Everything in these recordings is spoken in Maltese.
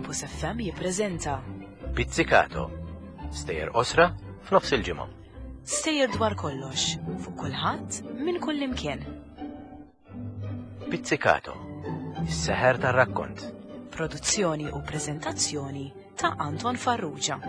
Campus FM jippreżenta Pizzicato, stejjer osra f'nofs il-ġimgħa. Stejjer dwar kollox, fuq kulħadd minn kull imkien. Pizzicato, is-seħer tar-rakkont. Produzzjoni u preżentazzjoni ta' Anton Farrugia.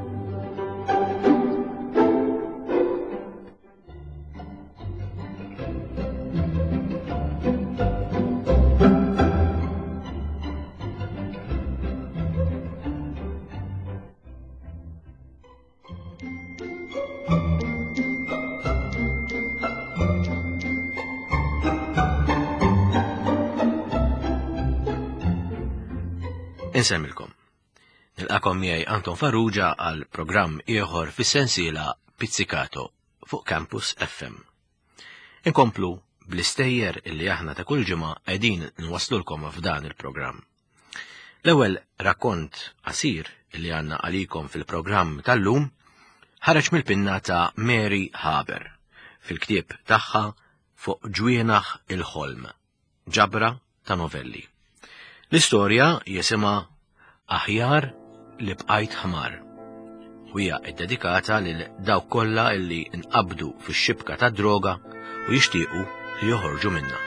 Insemmilkom. Nilqakom miegħi Anton Farrugia għal programm ieħor fis-sensiela Pizzicato fuq Campus FM. Inkomplu bl-istejjer illi aħna ta' kull ġimgħa qegħdin nwaslulkom f'dan il-programm. L-ewwel rakkont qasir illi għandna għalikom fil-programm tal-lum ħareġ mill-pinna ta' Mary Haber fil-ktieb tagħha fuq ġwienaħ il-ħolm, ġabra ta' novelli. L-istorja jisimha Aħjar li bqajt ħmar u hija ddedikata lil dawk kollha illi nqabdu fix-xibka tad-droga u jixtiequ li joħorġu minnha.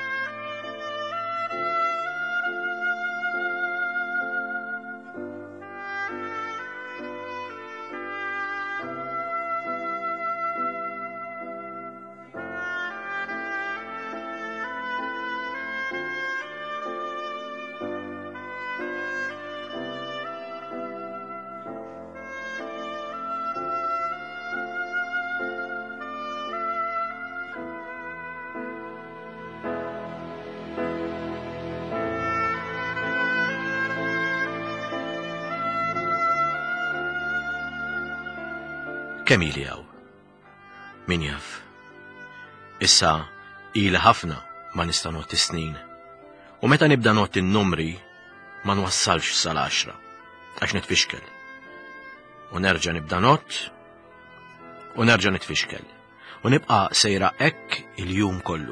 Kemm ili hawn? Min jaf. Issa ili ħafna ma nista' notti snin. U meta nibda notti n-numri ma nwassalx sal-10 għax nitfixkel. U nerġa' nibda nott u nerġa' nitfixkel. U nibqa' sejra hekk il-jum kollu.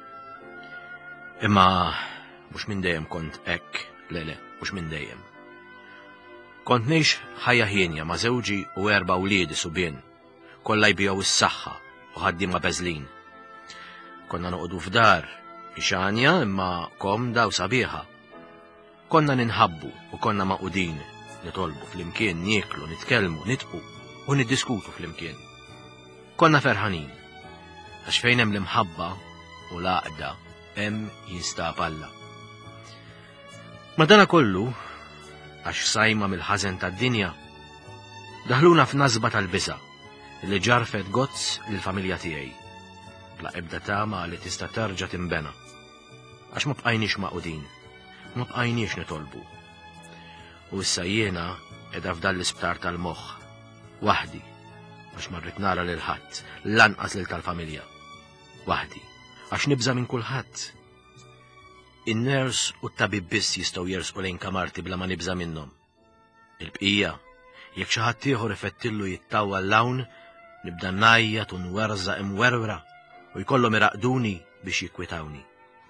Imma mhux minn dejjem kont hekk, le, mhux minn dejjem. Kont ngħix ħajja ħienja ma' żewġi u 4 wliedi subien, kollha jbiegħu s-saħħa u ħaddiema beżlin. Konna noqogħdu f'dar ixanja imma komda u sabiħa. Konna ninħabbu u konna maqudin, nitolbu flimkien, nieklu, nitkellmu, nitqu u niddiskutu flimkien. Konna ferħanin, għax fejn hemm l-imħabba u l-għaqda hemm jinstab Alla. Madana kollu, għax sajma mill-ħażen tad-dinja, daħluna f'nażba tal-bisa li ġarfet gozz lill-familja tiegħi. Bla ebda tama li tista' terġa' tinbena. Għax ma bqajniex maqudin, ma bqajniex nitolbu. U issa jiena qiegħda f'dan l-isptar tal-moħħ, waħdi, għax ma rrid nara lil ħadd, lanqas lil tal-familja. Waħdi, għax nibża minn kulħadd. In-ners u t-tabib biss jistgħu jersqu lejn kamarti bla ma nibża minnhom. Il-bqija, jekk xi ħadd ieħor ifettillu jittawwa l-lawn, nibda ngħajjat u nwerża imwerwra u jkollhom iraqduni biex jikkwitawni.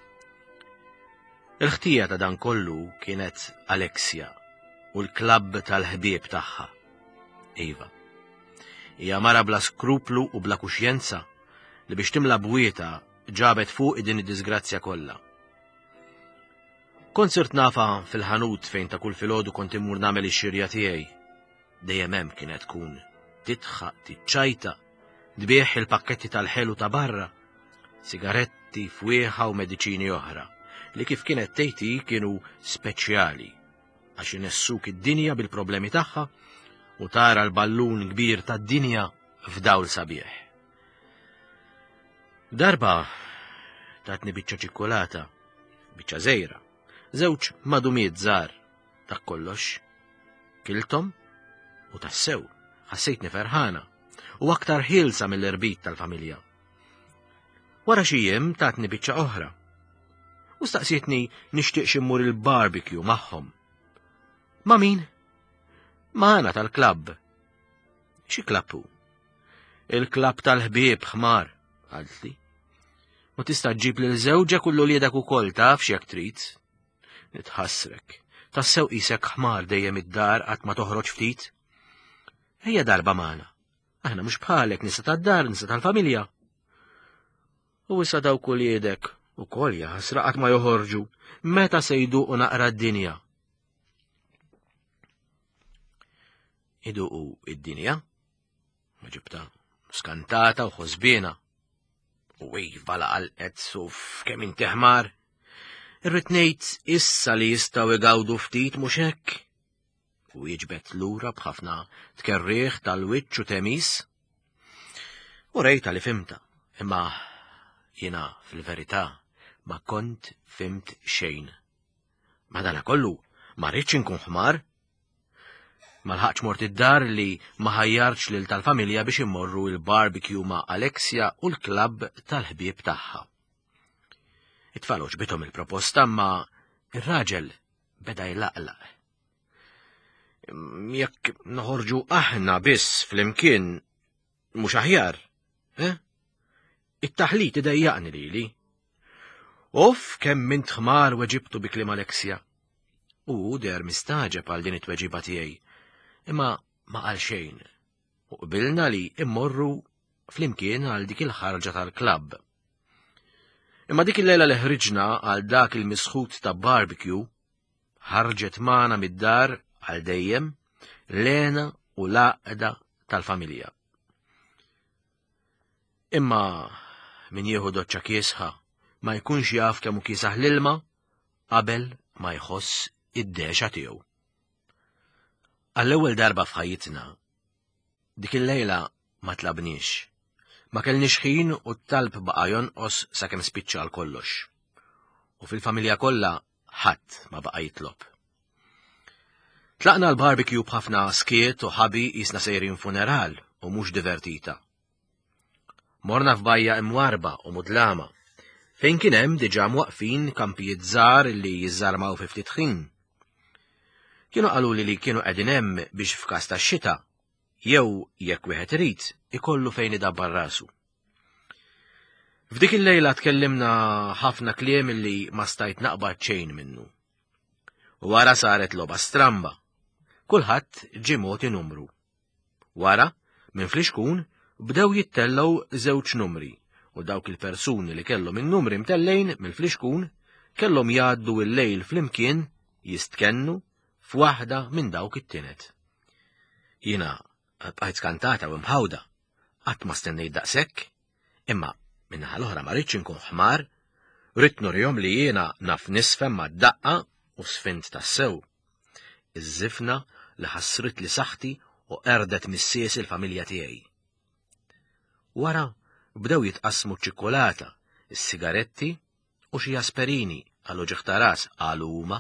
Il-ħtija ta' dan kollu kienet Alexia u l-klabb tal-ħbieb tagħha. Iva. Hija mara bla skruplu u bla kuxjenza li biex timla bwieta ġabet fuq din id-disgrazzja kollha. Kont sirt nafa fil-ħanut fejn ta' kull filgħodu kont immur nagħmel ix-xirja tiegħi. Dejjem hemm kienet tkun titħaq, tiċċajta, tbieħ il-pakketti tal-ħelu ta' barra, sigaretti, fwieħa u mediċini oħra, li kif kienet tgħidhi kienu speċjali għax inessuk id-dinja bil-problemi tagħha u tara l-ballun kbir tad-dinja f'dawl sabiħ. Darba tatni biċċa ċikkolata, biċċa żejra, żewġ madumiet żgħar ta' kollox. Kiltom u tassew ħassejtni ferħana u aktar ħielsa mill-irbit tal-familja. Wara xi jiem tatni biċċa oħra u staqsietni nixtieq xi mmur il-barbecue magħhom. Ma' min? Magħna tal-klabb. Xi klabb hu? Il-klabb tal-ħbieb ħmar, għaltli. U tista' ġġib lil żewġek u l-uliedek ukoll taf x'jekk trid. Nitħassrek, tassew qisek ħmar dejjem id-dar qatt ma toħroġ ftit? Ejja darba magħna. Aħna mhux bħalek nisa tad-dar, nisa tal-familja. U issa dawk uliedek ukoll jaħsra qatt ma joħorġu, meta se jduqu naqra d-dinja. Iduqu id-dinja? Ma ġibta skantata u ħosbiena. U iva laqalqet suf kemm inti ħmar. Irrid ngħid issa li jistgħu igawdu ftit mhux hekk. U jiġbed lura b'ħafna tkerrieħ tal-wiċċ u temis. U rejta li fimta, imma jiena fil-verità ma kont fimt xejn. Madankollu ma rridx inkun ħmar. Ma lħaqx mort id-dar li ma ħajjarx lil tal-familja biex immorru il-barbecue ma' Alexia u l-klabb tal-ħbieb tagħha. It-tfal oġbithom il-proposta ma ir-raġel beda jlaqlaq. Jekk noħorġu aħna biss flimkien mhux aħjar, it-taħlit idejjaqni lili. Uff kemm mint ħmar weġibtu bi kliem Alexia. U der mistaġeb għal din it-tweġiba tiegħi. Imma ma qal xejn, u qbilna li immorru flimkien għal dik il-ħarġa tal-klabb. Imma dik il-lejla li ħriġna għal dak il-misħut ta' barbecue, ħarġet magħna mid-dar għal dejjem Lena u laqda tal-familja. Imma min jieħu doċċa kiesħa ma jkunx jaf kemm hu kiesaħ l-ilma qabel ma jħoss id-dexa tiegħu. Għall-ewwel darba f'ħajjitna, dik il-lejla ma tlabniex, ma kellniex ħin u t-talb baqa' jonqos sakemm spiċċa għal kollox. U fil-familja kollha ħadd ma baqa' jitlob. Tlaqna l-barbecue b'ħafna skiet u ħabi jisna sejrin funeral u mhux divertita. Morna f'bajja imwarba u mudlama, fejn kien hemm diġà mwaqfin kampijiet żgħar li jiżżarmaw fi ftit ħin. Kienu qaluli li kienu qegħdin hemm biex f'każ tax-xita jew jekk wieħed irid ikollu fejn idabbar rasu. F'dik il-lejla tkellimna ħafna kliem li ma stajt naqbad xejn minnu. Wara saret logħba stramba. Kulħadd ġie mogħti numru. Wara, minn fl-ixkun, bdew jittellgħu żewġ numri u dawk il-persuni li kellhom in-numri mtellejn mill-fl-ixkun kellhom jgħaddu l-lejl flimkien jistkennu f'waħda minn dawk it-tienet. Jiena bqajt skantata u mħawda, qatt ma stennejt daqshekk, imma minnaħa l-oħra ma rridx inkun ħmar, rid nurihom li jiena naf nisfem mad-daqqa u sfint tassew. Iż-żifna li ħassrit li saħħti u qerdet missies il-familja tiegħi. Wara bdew jitqasmu ċ-ċikkolata, is-sigaretti u xi asperini għal ġieħ ta' ras qalu huma.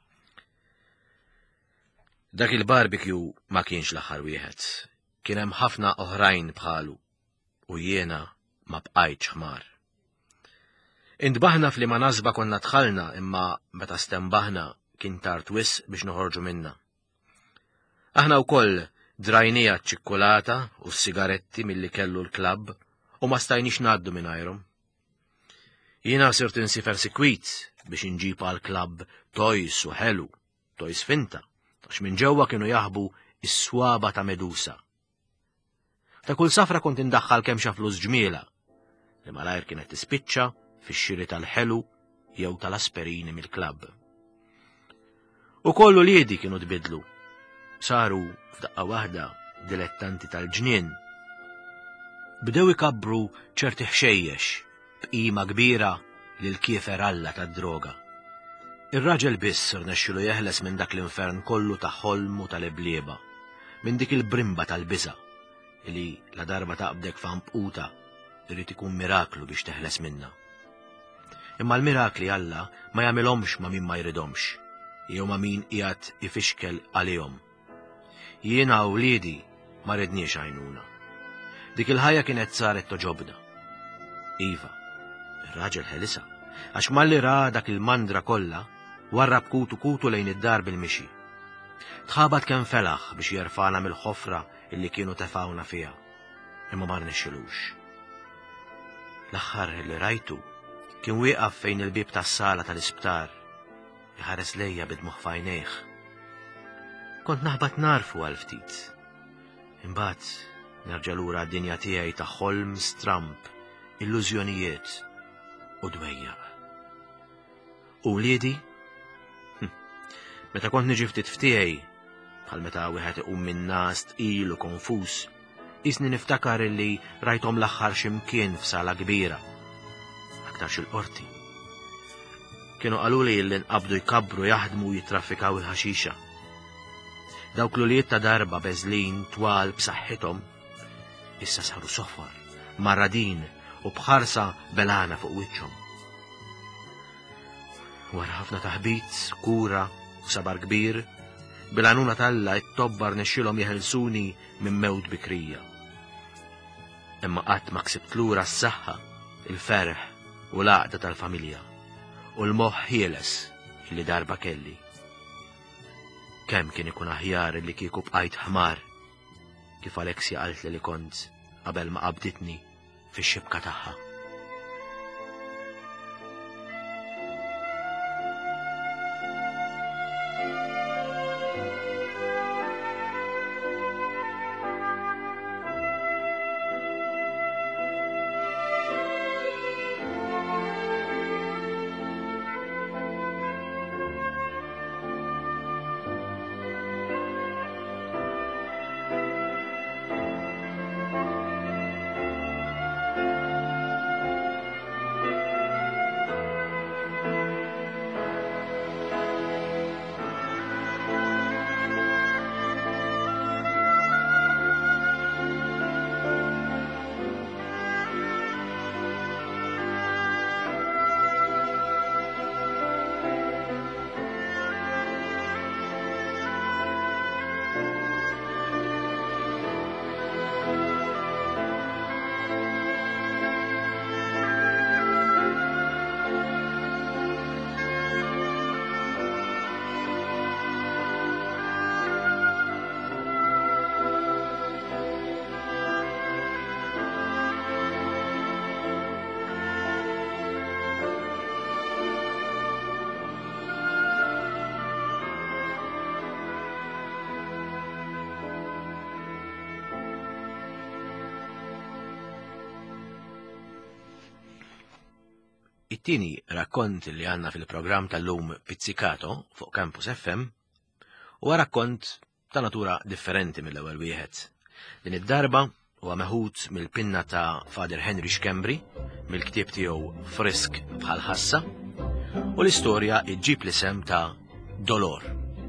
Dak il-barbecue ma kienx l-aħħar wieħed, kien hemm ħafna oħrajn bħalu u jiena ma bqajtx ħmar. Intbaħna f'liema nasba konna dħalna imma meta stembaħna kien tard wisq biex noħorġu minnha. Aħna wkoll drajnija ċ-ċikkolata u s-sigaretti milli kellu l-klabb u ma stajniex ngħaddu mingħajrhom. Jiena sirt insifer sikwit biex inġib għall-klabb tojs u ħelu, tojs finta, għax minn ġewwa kienu jaħbu is-swaba ta' Medusa. Ta' kull safra kont indaħħal kemm xa flus ġmiela li malajr kienet tispiċċa fix-xiri tal-ħelu jew tal-asperini mill-klabb. U kollu liedi kienu tbidlu, saru f'daqqa waħda dilettanti tal-ġnien. Bdew ikabbru ċerti ħxejjex b'qima kbira lil kiefer alla tad-droga. Ir-raġel biss irnexxielu jeħles minn dak l-infern kollu ta' ħolm u tal-eblieba, minn dik il-brimba tal-biża' li la darba taqbdek f'ħanquta irid ikun miraklu biex teħles minnha. Imma l-mirakli Alla ma jagħmilhomx ma' min ma jridhomx, jew ma' min qiegħed ifixkel għalihom. Jiena u wliedi ma ridniex għajnuna. Dik il-ħajja kienet saret toġobna. Iva, ir-raġel ħelisa, għax malli ra dak il-mandra kollha warrab kutu lejn id-dar bil-mixi. Tħabat kemm felaħ biex jerfana mill-ħofra illi kienu tefawna fiha, imma ma rnexxilux. L-aħħar li rajtu kien wieqaf fejn il-bib tas-sala tal-isptar jħares lejja bidmuħ fajnejh. Kont naħbat narfu għal ftit. Imbagħad nerġa' lura d-dinja tiegħi ta' ħolm stramp, illużjonijiet u dwejja. U wliedi? Meta kont niġi ftit ftiegħi, bħal meta wieħed iqum minn nas tqil u konfuż, isni niftakar illi rajthom l-aħħar x'imkien f'sala kbira, aktarx il-qorti. Kienu qaluli li nqabdu jkabbru jaħdmu u jitraffikaw il-ħaxixa. Dawk l-uliet ta' darba beżlin twal b'saħħithom issa saru sofor, marradin u bħarsa belana fuq wiċċhom. Wara ħafna taħbit, kura u sabar kbir, bil-għanuna Alla it-tobbar nexxilhom jeħelsuni minn mewt bikrija. Imma qatt ma ksibt lura s-saħħa, il-ferħ u l-għaqda tal-familja u l-moħħ ħieles li darba kelli. Kemm kien ikun aħjar li kieku bqajt ħmar kif Alexia qalt li kont qabel ma qabditni fix-xibka tagħha. It-tieni rakkont li għandna fil-programm tal-lum Pizzicato fuq Campus FM huwa rakkont ta' natura differenti mill-ewwel wieħed. Din id-darba huwa meħud mill-pinna ta' Father Henry Xkembri mill-ktieb tiegħu Frisk bħal ħassa u l-istorja iġġib l-isem ta' Dolor.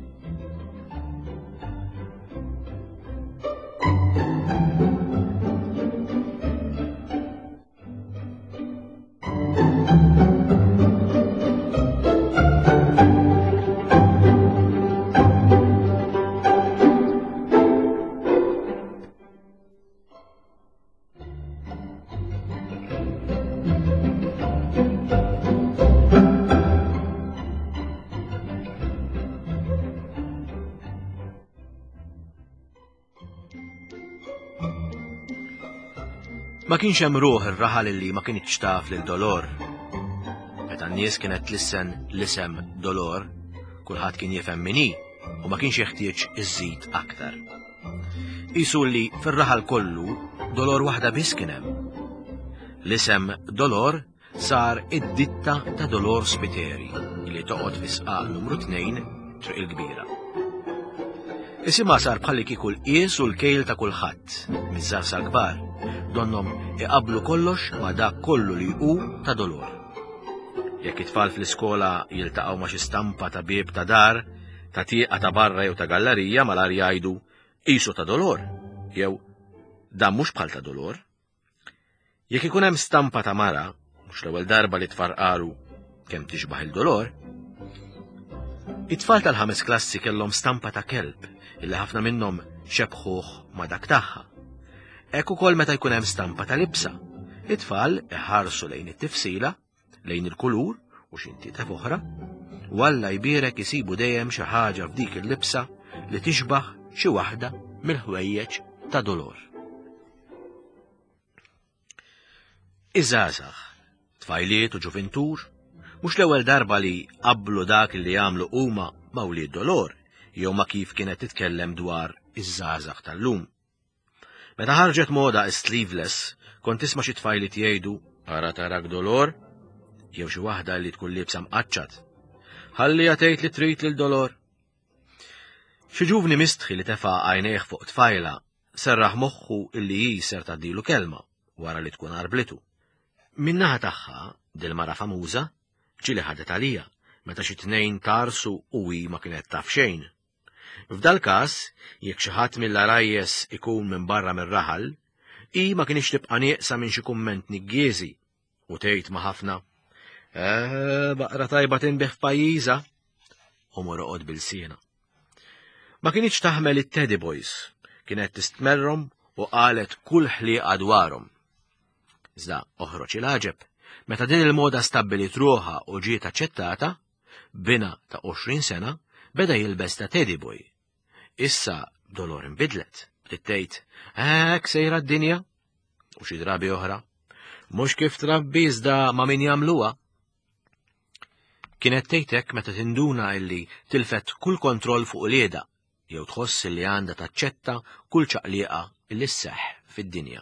Ma kienx hemm ruħ ir-raħal li ma kienx taf lil Dolor. Meta n-nies kienet tlissen l-isem Dolor, kulħadd kien jifhem min hi u ma kienx jeħtieġ iżżid aktar. Qisu li fir-raħal kollu Dolor waħda biss kien hemm. L-isem Dolor sar id-ditta ta' Dolor Spiteri li toqgħod fi sqaq numru 2 Triq il-Kbira. Isimha sar bħalli kieku l-qies u l-kejl ta' kulħadd, miż-żgħar sal-kbar, donhom iqablu kollox ma' dak kollu li hu ta' Dolor. Jekk it-tfal fl-iskola jiltaqgħu ma' xi stampa ta' bieb ta' dar, ta' tieqa ta' barra jew ta' gallerija malar jgħidu qisu ta' Dolor, jew dan mhux bħal ta' Dolor. Jekk ikun hemm stampa ta' mara, mhux l-ewwel darba li tfarqaru kemm tixbaħ il-Dolor, it-tfal tal-5 klassi kellhom stampa ta' kelb illi ħafna minnhom xebħuh ma' dak tagħha. Hekk ukoll meta jkun hemm stampa ta' libsa, it-tfal iħarsu lejn it-tifsila, lejn il-kulur u x'intieta oħra, u Alla jbierek isibu dejjem xi ħaġa f'dik il-libsa li tixbaħ xi waħda mill-ħwejjeġ ta' Dolor. Iż-żgħażagħ, tfajliet u ġuventur, Mhux l-ewwel darba li qablu dak li jagħmlu huma ma' wlied Dolor, jew ma' kif kienet titkellem dwar iż-żgħażagħ tal-lum. Meta ħarġet moda sleeveless, kont tisma' xi tfajliet jgħidu ara tarak Dolor, jew xi waħda li tkun liebsa mqaċċad. Ħalliha tgħid li trid lil Dolor. Xi ġuvni mistħi li tefa' għajnejh fuq tfajla serraħ moħħu illi hi ser tgħaddilu kelma wara li tkun arblitu. Min-naħa tagħha dil-mara famuża ġieli ħadet għalija meta xi tnejn tarsu u hi ma kienet taf xejn. F'dal każ, jekk xi ħadd mill-arajjes ikun minn barra mir-raħal, hi ma kienx tibqa' nieqsa minn xi kumment niggieżi u tgħid ma' ħafna baqra tajba tinbeħ f'pajjiżha u moroqgħod bil-siena. Ma kienx taħmel it-Teddy Boys, kienet tistmerrom u qalet kull ħlieqa dwarhom. Iżda oħroġ il-għaġeb, meta din il-moda stabbilit ruħha u ġiet aċċettata, bina ta' 20 sena beda jilbes ta' Teddy Boy. Issa Dolor inbidlet, bdiet tgħid hekk sejra d-dinja u xi drabi oħra, mhux kif trabbi iżda ma' min jagħmluha. Kienet tgħid hekk meta tinduna illi tilfet kull kontroll fuq lieda jew tħoss li għandha taċċetta kull ċaqlieqa illi sseħħ fid-dinja.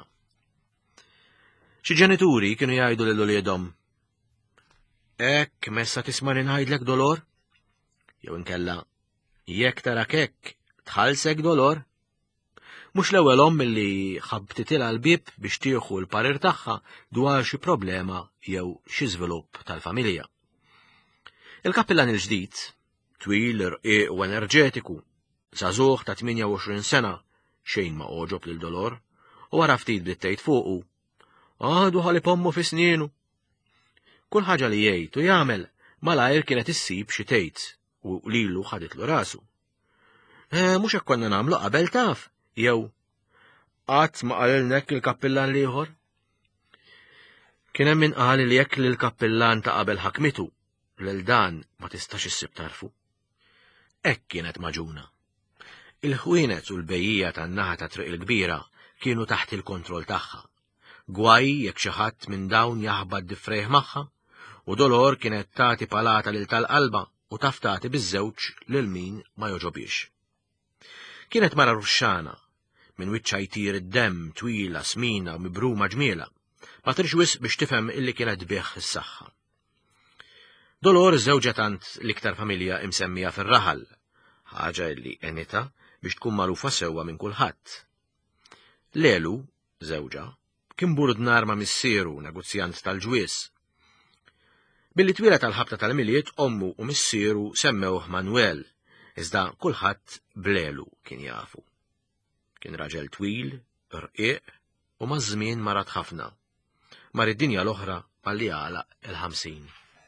Xi ġenituri kienu jgħidu lil uliedhom hekk messa tisma' li ngħidlek Dolor? Jew inkella jekk tarak hekk tħallsek Dolor? Mhux l-ewwel omm illi ħabbtitilha l-bieb biex tieħu l-parir tagħha dwar xi problema jew xi żvilupp tal-familja. Il-kappillan il-ġdid, twil, irqiq u enerġetiku, żagħżugħ ta' 28 sena, xejn ma oġob lil Dolor, u wara ftit bdiet tgħid fuqu għadu ħalli pommu fi snienu. Kull ħaġa li jgħid u jagħmel malajr kienet issib xi tgħid u lilu ħaditlu rasu. Mhux hekk konna nagħmlu qabel taf, jew qatt ma qalilnek il-kappillan ieħor. Kien hemm min qal li jekk lill-kappillan ta' qabel ħakmitu lil dan ma tistax issib tarfu. Hekk kienet maġuna. Il-ħwienet u l-bejjija tan-naħa ta' triq il-kbira kienu taħt il-kontroll tagħha. Gwaj jekk xi ħadd minn dawn jaħbad diffrejh magħha, u Dolor kienet tagħti palata lil tal-qalba u taf tagħti biż-żewġ lil min ma joġobix. Kienet mara ruxxana, minn wiċċha jtir id-demm twila smina u mibruma ġmiela, ma trix wisq biex tifhem illi kienet bih is-saħħa. Dolor żewġa tant l-iktar familja imsemmija fir-raħal, ħaġa li għenita biex tkun magħrufa sewwa minn kulħadd. Lelu, żewġa, kien burdnar ma' missieru negozjant tal-ġwies. Billi twila tal-ħabta tal-miliet ommu u missieru semmewh Manuel, iżda kulħadd blelu kien jafu. Kien raġel twil, irqiq u maż-żmien marat ħafna. Mar id-dinja l-oħra malli għalaq il-50.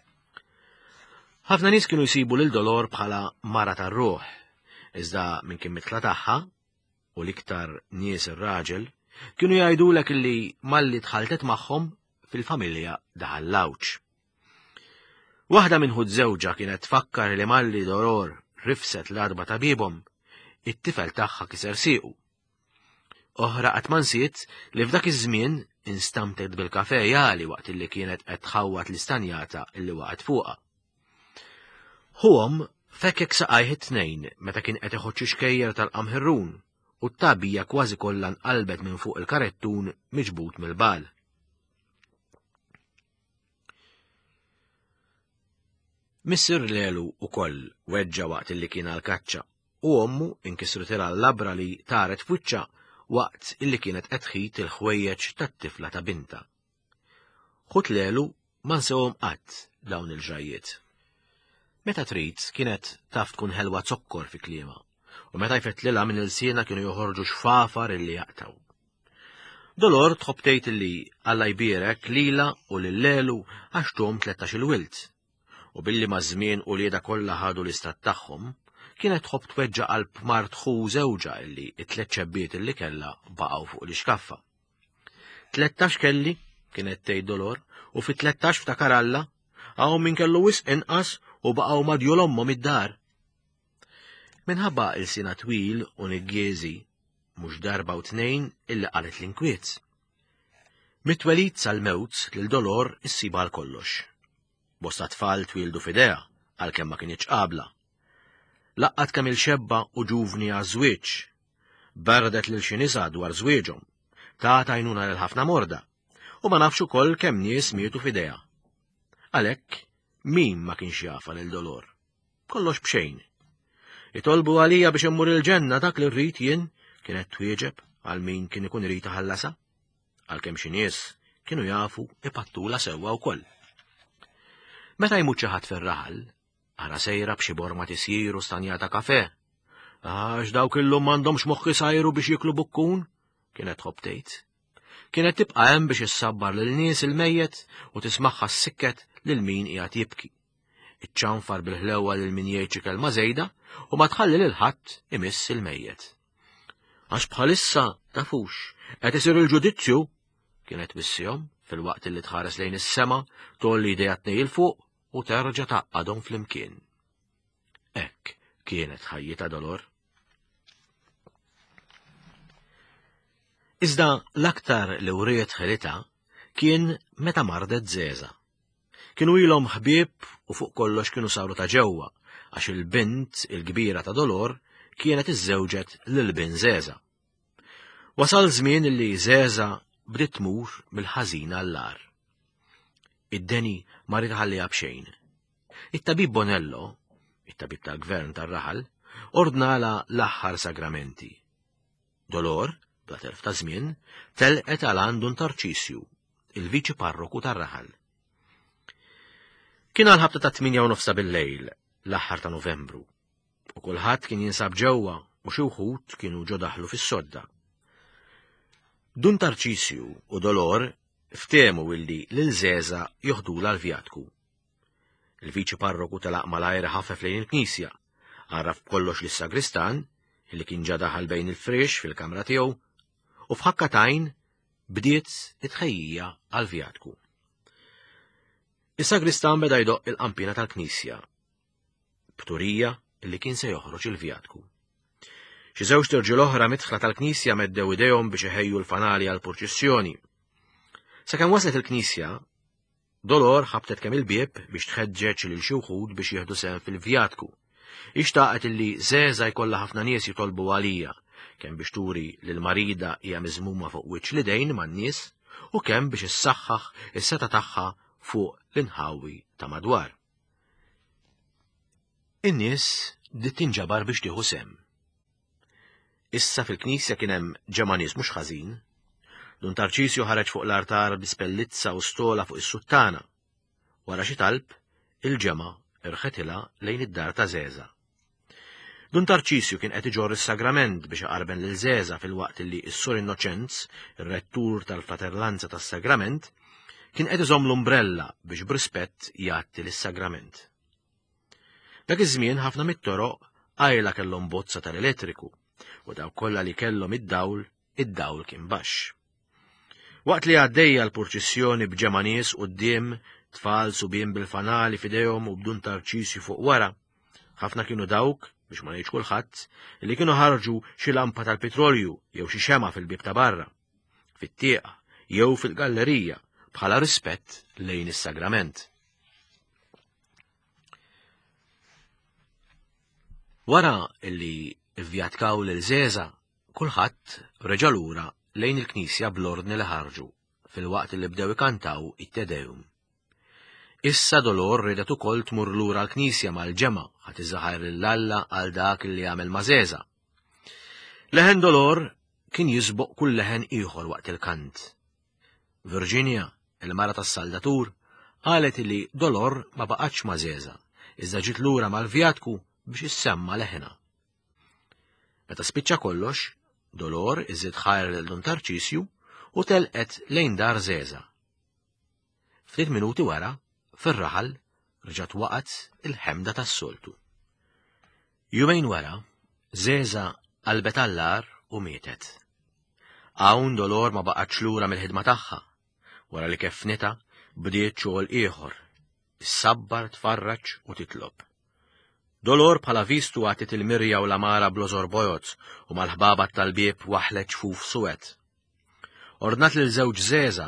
Ħafna nies kienu jsibu lil Dolor bħala mara tar-ruħ, iżda minn kien mitla tagħha u l-iktar nies ir-raġel kienu jgħidulek illi malli tħaltet magħhom fil-familja daħal l-lawċ. Waħda minn żewġa kienet tfakkar li malli Dolor rifset l-adba ta' bibhom, it-tifel tagħha kiser siequ. Oħra qatt ma nsiet li f'dak iż-żmien instamtet bil-kafè jali waqt illi kienet qed tħawwat l-istanjata illi waqgħet fuqha. Huhom fekkek saqajh it-tnejn meta kien qed iħoġġ xkejjer tal-qamħirrun u t-tabija kważi kollha nqalbet minn fuq il-karettun miġbut mill-bal. Missier Lelu ukoll weġġa waqt illi kien għall-kaċċa u ommu inkisrutilha l-labra li taret f'wiċċha waqt illi kienet qed tħid il-ħwejjeġ tat-tifla ta' binta. Ħut Lelu ma nsewhom qatt dawn il-ġrajiet. Meta trid kienet taf tkun ħelwa zokkor fi kliema, u meta jfettlilha minn il-siena kienu joħorġu xfafar illi jaqtaw. Dolor tħobb tgħid illi Alla jbierek lilha u lil Lelu għax tuhom 13 wild, u billi maż-żmien u lieda kollha ħadu l-istat tagħhom, kienet tħobb tweġġa' qalb martħu żewġa illi t-tliet ċebbiet illi kellha baqgħu fuq l-ixkaffa. 13 kelli, kienet tgħid Dolor, u fit-13 ftakar Alla hawn min kellu wisq inqas u baqgħu madju l-ommhom id-dar. Minħabba il-sina twil u niggieżi mhux darba u tnejn illi qalet l-inkwiet. Mit-twelid sal-mewt lil Dolor issiba l kollox. bosta tfal twildu f'idejha għalkemm ma kienx qabla. Laqqat kemm il-xebba u ġuvni għaż-żwieġ, berdet lil xi nisa dwar żwieġhom, tat għajnuna lil ħafna morda, u ma nafx ukoll kemm nies mietu f'idejha. Għalhekk min ma kienx jafa lil Dolor. Kollox b'xejn. Itolbu għalija biex immur il-ġenna dak li rrid jien kienet twieġeb għal min kien ikun irid iħallasha, għalkemm xi nies kienu jafu ipattula sewwa wkoll. Meta jmut xi ħadd fir-raħal, ara sejra b'xi borma tisjir u stanjata kafè. Għax dawk illum m'għandhomx moħħi sajru biex jiklu bukkun, kienet tħobb tgħid. Kienet tibqa' hemm biex issabbar lil nies il-mejjed u tismagħha s-sikket lil min qiegħed jibki. Iċċanfar bil-ħlewwa lil min jgħid xi kelma żejda u ma tħalli lil ħadd imiss il-mejjed. Għax bħalissa tafux qed isir il-ġudizzju, kienet wissihom fil-waqt li tħares lejn is-sema tolli idejha tnejn il fuq u terġa' taqgħadhom flimkien. Hekk kienet ħajjita Dolor. Iżda l-aktar li wriet ħelita kien meta mardet Żeża. Kienu ilhom ħbieb u fuq kollox kienu saru ta' ġewwa għax il-bint il-kbira ta' Dolor kienet iżżewġet lil-bin Żeża. Wasal żmien li Żeża bdiet tmur mill-ħażin għall-ar. Id-deni ma rid iħalliha b'xejn. It-tabib Bonello, it-tabib tal-gvern tar-raħal, ordnala l-aħħar sagramenti. Dolor, bla telf ta' żmien, telqet għal għandun Tarċisju, il-viċi parroku tar-raħal. Kien għal-ħabta ta' 8:30 bil-lejl, l-aħħar ta' Novembru, u kulħadd kien jinsab ġewwa u xi wħud kienu ġo daħlu fis-sodda. Dun Tarċisju u Dolor ftehmu illi lil Żeża joħdula l-vjatku. Il-viċi parroku telaq malajr ħafef lejn il-Knisja, għarraf kollox lis-sagristan, illi kien ġa daħal bejn il-frix fil-kamra tiegħu, u f'ħakkatajn bdiet it-tħejjija għal-vjatku. Is-sagristan beda jdoq il-qampina tal-Knisja, b'turija illi kien se joħroġ il-vjatku. Xi żewġ tirġiel oħra midħla tal-Knisja meddew idejhom biex iħejju l-fanali għall-purċissjoni. Sakemm waslet il-Knisja, Dolor ħabtet kemm il-bieb biex tħeġġeġ lil xi wħud biex jieħdu sehem fil-vjatku. Ixtaqet illi Żeża jkollha ħafna nies jitolbu għalija, kemm biex turi lil marida hija miżmuma fuq wiċċ l-idejn man-nies u kemm biex issaħħaħ is-seta tagħha fuq l-inħawi ta' madwar. In-nies dit tinġabar biex tieħu sehem. Issa fil-Knisja kien hemm ġemma nies mhux ħażin. Dun Tarċisju ħareġ fuq l-artar bispellizza u stola fuq is-suttana. Wara xi talb, il-ġemma irħetilha lejn id-dar ta' Żeża. Dun Tarċisju kien qed iġorr is-sagrament biex iqarben lil Żeża filwaqt li s-Sur Innoċenz, ir-rettur tal-Fraterlanza tas-Sagrament, kien qed iżomm l-umbrella biex b'rispett jgħatti lis-sagrament. Dak iż-żmien ħafna mit-toroq għajla kellhom bozza tal-elettriku u dawk kollha li kellhom id-dawl kien baxx. Waqt li għaddejja l-purċissjoni b'ġemma nies quddiem, tfal subien bil-fanali f'idejhom u b'Dun Tarċisju fuq wara, ħafna kienu dawk, biex ma ngħidx kulħadd, li kienu ħarġu xi lampa tal-petrolju jew xi xema fil-bieb ta' barra, fit-tieqa jew fil-gallerija bħala rispett lejn is-sagrament. Wara illi ivvjatkaw lil Żeża, kulħadd reġa' lura lejn il-Knisja bl-ordni li ħarġu, filwaqt li bdew ikantaw it-Te-Deum. Issa Dolor ridet ukoll tmur lura l-Knisja mal-ġemma ħadd iżaħar lill-Alla għal dak li jagħmel ma' Żeża. Leħen Dolor kien jisboq kull leħen ieħor waqt il-kant. Virginia, il-mara tas-saldatur, qalet li Dolor ma baqgħetx ma' Żeża, iżda ġiet lura mal-vjatku biex issemma leħena. Meta spiċċa kollox, Dolor iżid ħajr lil Dun Tarċisju u telqet lejn dar Żeża. Ftit minuti wara, fir-raħal, rġat waqgħet il-ħemda tas-soltu. Jumejn wara, Żeża qalbet għall-ar u mietet. Hawn Dolor ma baqgħetx lura mill-ħidma tagħha, wara li kefnita bdiet xogħol ieħor, issabbar, tfarraġ u titlob. Dolor bħala vistu għatit il-mirja u l-amara bl-ożor bojot u mal-ħbaba tal-bieb waħlet ċfuf suwed. Ordnat lil żewġ Żeża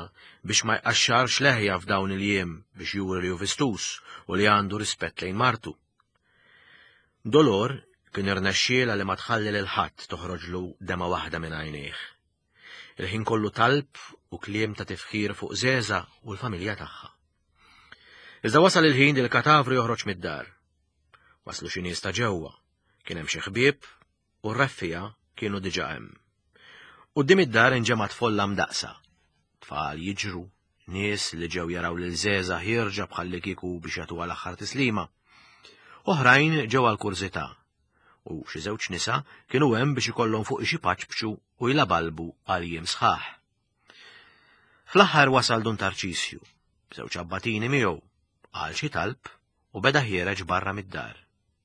biex ma jqaxxarx leħja f'dawn il-jiem biex juri li hu fistus u li għandu rispett lejn martu. Dolor kien irnexxiela li ma tħalli lil ħadd toħroġlu dema waħda minn għajnejh. Il-ħin kollu talb u kliem ta' tifħir fuq Żeża u l-familja tagħha. Iżda wasal il-ħin li l-katavru joħroġ mid-dar. Waslu xi nies ta' ġewwa, kien hemm xi ħbieb u r-reffija kienu diġà hemm. Quddiem id-dar inġemat folla mdaqsa. Tfal jiġru, nies li ġew jaraw lil Żeża ħierġa bħalli kieku biex jagħtuha l-aħħar tislima. Oħrajn ġew għall-kurżità u xi żewġ nisa kienu hemm biex ikollhom fuq xi paċbċu u jilabalbu għal jiem sħaħ. Fl-aħħar wasal Dun Tarċisju, b'żewġ abbatini miegħu, għal xi talb u beda ħiereġ barra mid-dar.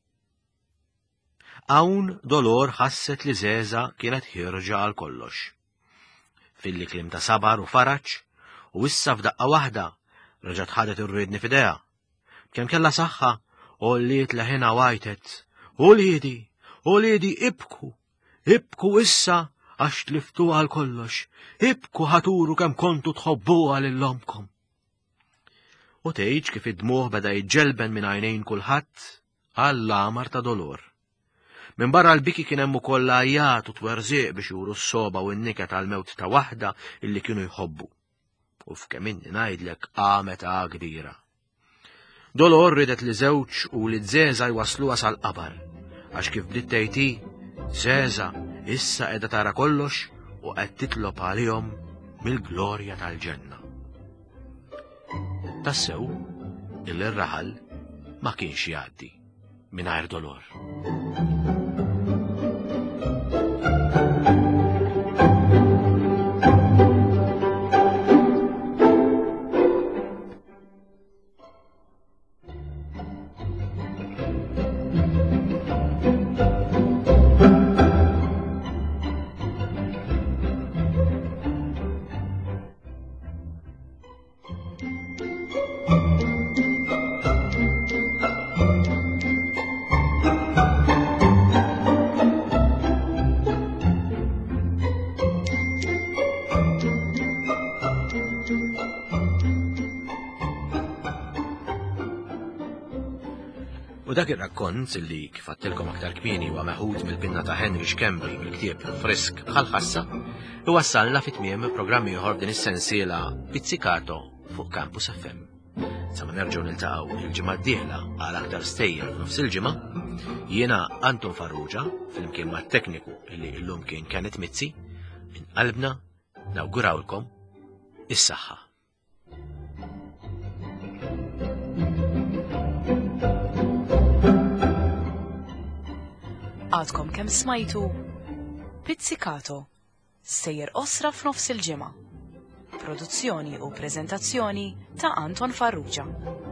Hawn Dolor ħasset li Żeża kienet ħierġa għal kollox. Filli kliem ta' sabar u faraġġ u issa f'daqqa waħda reġgħet ħadet ir-riedni f'idejha. Kemm kellha saħħa olliet leħinha wajtet: Uliedi, ibku issa għax tliftuha għal kollox, ibku ħaturu kemm kontu tħobbuha lil omkom. U tgħid kif id-dmugħ beda jiġġelben minn għajnejn kulħadd għall-għamar ta' Dolor. Minn barra l-biki kien hemm ukoll għajjat u twerżieq biex juru s-soba u n-nika tal-mewt ta' waħda illi kienu jħobbu. U f'kemm inni ngħidlek qamet kbira. Dolor ridet li żewġ u li Żeża jwassluha sal-qabar, għax kif bdiet tgħid Żeża issa qiegħda tara kollox u qed titlob għalihom mill-glorja tal-ġenna. Tassew il-raħal ma kienx jgħaddi mingħajr Dolor. U dak ir-rakkont li kif għattilkom aktar kmieni huwa meħud mill-binna ta' Heinrich Campbell mill-ktieb Frisk bħal ħassa, iwassalna fit-tmiem programmi ieħor din is-sensiela Pizzicato fuq Campus FM. Sa ma nerġgħu niltaqgħu il-ġimgħa d-dieħla għal aktar stejjer f'nofs il-ġimgħa, jiena Anton Farrugia flimkien mat-tekniku illi llum kien Kenneth Mizzi, minn qalbna nawgurawlkom is-saħħa. Għadkom kemm smajtu Pizzicato, sejjer osra f'nofs il-ġimgħa. Produzzjoni u preżentazzjoni ta' Anton Farrugia.